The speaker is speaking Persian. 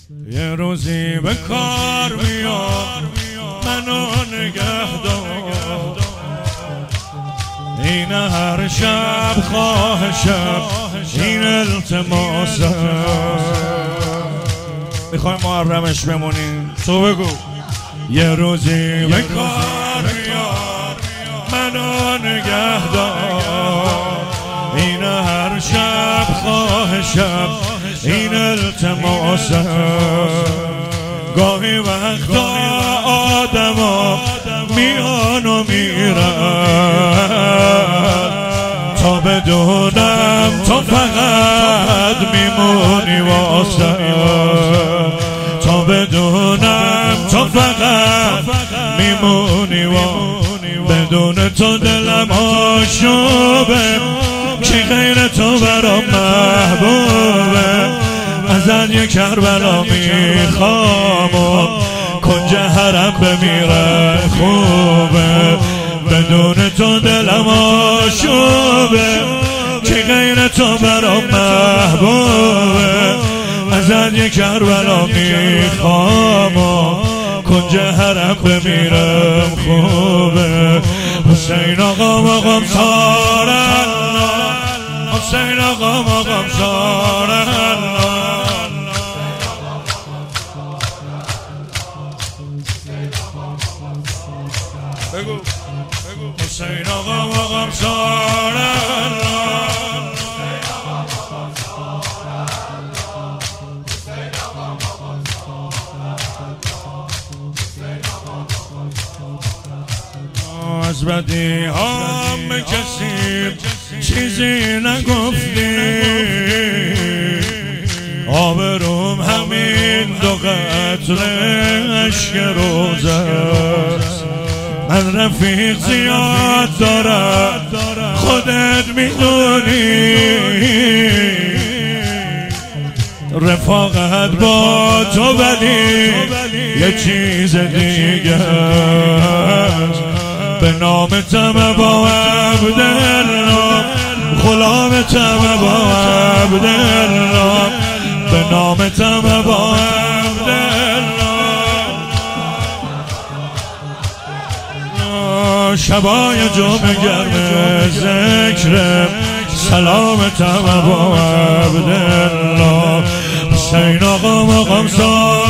یه روزی به کار میام منو نگه دار، این هر شب خواهشم این التماسم. میخوای محرمش بمونیم تو بگو. یه روزی به کار میام منو نگه دار، این هر شب خواهشم این التماسم. گاهی وقتا آدما میان و میرن تا بدونم تو فقط میمونی واسه، تا بدونم تو فقط میمونی بدون تو دلم آشوبه، کی غیر تو برام محبوبه. ازت یک کربلا میخوام و کنج حرم بمیره خوبه، بدون تو دلم آشوبه، کی غیر تو برام محبوبه. ازت یک کربلا میخوام و کنج حرم بمیرم خوبه. حسین آقا مقام سارن، حسین آقا مقام سارن. بگو حسین آقا مقام سارن. از بدی هم به کسی چیزی نگفتی، آبروم همین دو قطره اشک روزه. من رفیق زیاد دارم خودت میدونی، رفاقت با تو ولی یه چیز دیگه. به نام تم با عبدالله، غلام تم با عبدالله، به نام تم با عبدالله. شبای جمعه گرم ذکرم، سلام تم با عبدالله. حسین آقا مقام